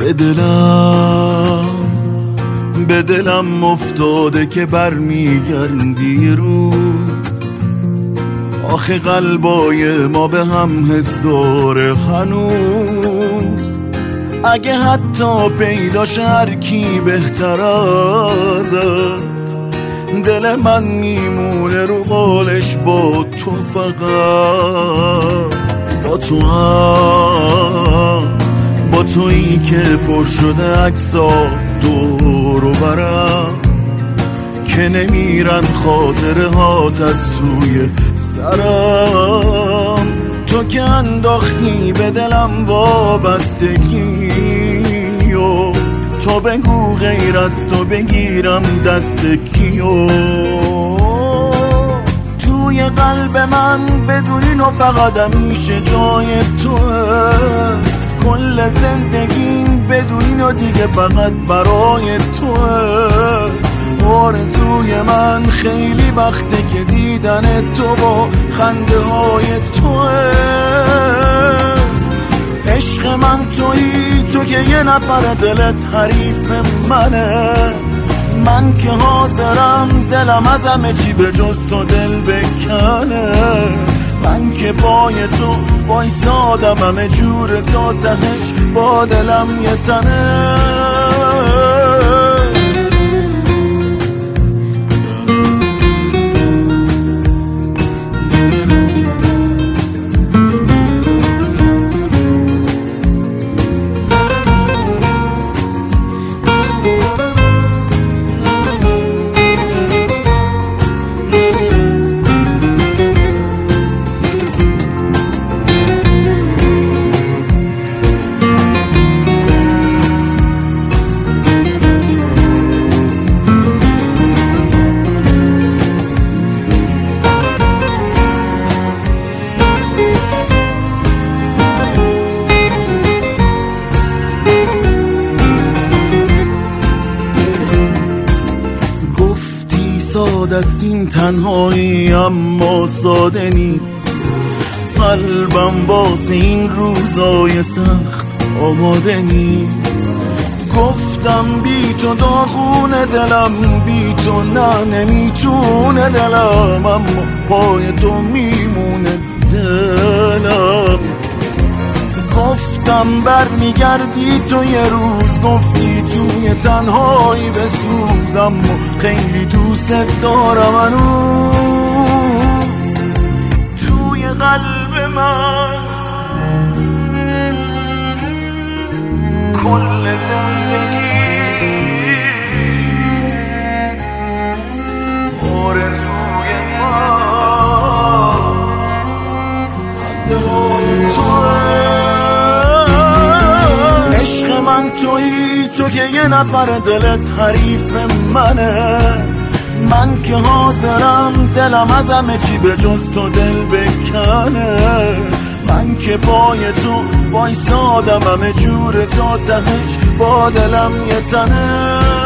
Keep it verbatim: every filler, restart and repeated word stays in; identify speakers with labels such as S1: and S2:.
S1: به دلم به دلم افتاده که برمیگردی روز. آخه قلبای ما به هم حس داره هنوز. اگه حتی پیداش هر کی بهتر ازت، دل من میمونه رو قالش با تو، فقط با تو هم، با تویی که پر شده عکسا دور و برم، که نمیرن خاطره هات از سوی سرم. تو که انداختی به دلم وابستگی و تو بگو غیر از تو بگیرم دست کیو. توی قلب من بدونی نو فقط همیشه جای توه. کل زندگیم بدونی نو دیگه فقط برای توه. آرزوی من خیلی وقته که دیدن تو با خنده های توه. عشق من تویی، تو که یه نفر دلت حریف منه. من که حاضرم دلم از همه چی به جز تو دل بکنه. من که پای تو وایسادم همه جور تا تهش با دلم یه تنه. ساده است این تنهایی اما ساده نیست. قلبم واسه این روزای سخت آماده نیست. گفتم بی تو داغونه دلم، بی تو نه نمیتونه دلم، اما پای تو میمونه دلم. گفتم بر میگردی تو یه روز، گفتی توی تنهایی بسوز، اما خیلی دوست دارم هنوز. توی قلب من کل زندگی آرزوی من خنده توه. عشق من تویی، تو که یه نفر دلت حریف منه. من که حاضرم دلم از همه چی به جز تو دل بکنه. من که پای تو وایسادم همه جور تا تهش با دلم یه تنه.